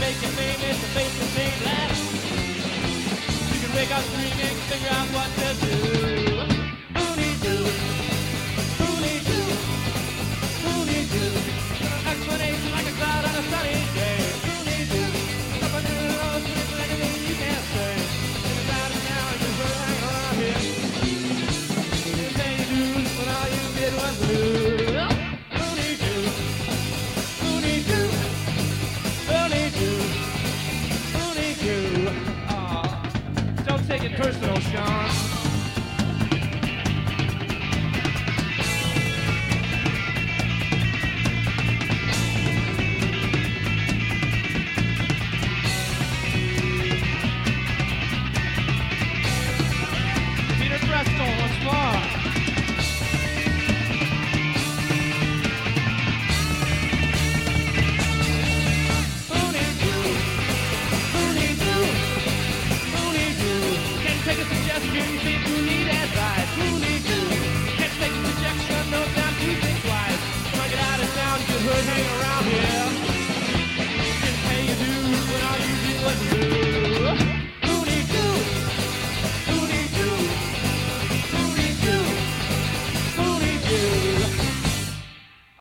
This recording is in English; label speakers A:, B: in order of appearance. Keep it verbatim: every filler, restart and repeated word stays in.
A: make your famous and face the same laugh. You can wake up screaming, figure out what to do. Oonie-doo, oonie-doo, oonie-doo. Explanation like a cloud on a sunny day. Oonie-doo, up under the rose, it's like a thing you can't say. It's about an hour, just for hanging around here. You pay your dues when all you did was lose. Oonie-doo, oonie-doo, oonie-doo, oonie-doo. Aw, don't take it personal, Sean.